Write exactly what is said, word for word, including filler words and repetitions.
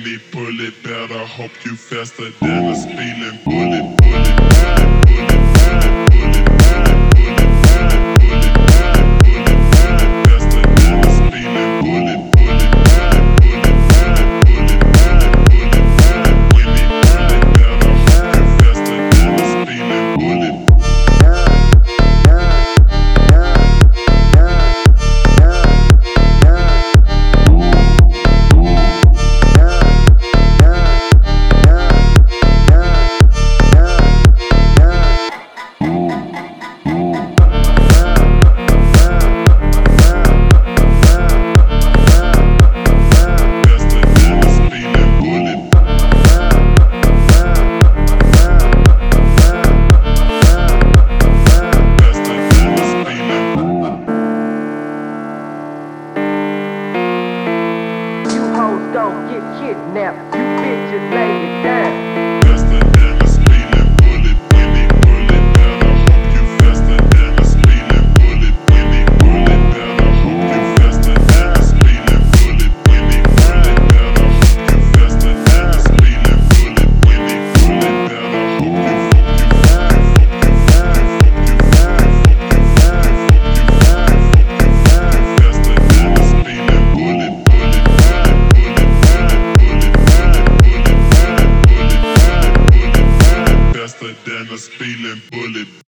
when he pull it, better hope you faster than a speeding bullet. Bullet, bullet, bullet, bullet, bullet, bullet, bullet, bullet, bullet, bullet, faster than a speeding bullet. Bullet, bullet, bullet, bullet, bullet, bullet, when he pull it, better hope you faster than a speeding bullet. Don't get kidnapped, you bitches lay it down. Faster than a speeding bullet, when he pull it, better hope you faster than a speeding bullet. When he pull it, better hope you faster than a speeding bullet. When he pull it, better hope you faster than a speeding bullet. When he pull it, better hope you fuck you fuck you fuck you fuck you fuck you fuck you fuck you fuck you fuck you fuck you faster than a speeding bullet. Faster than a speeding bullet.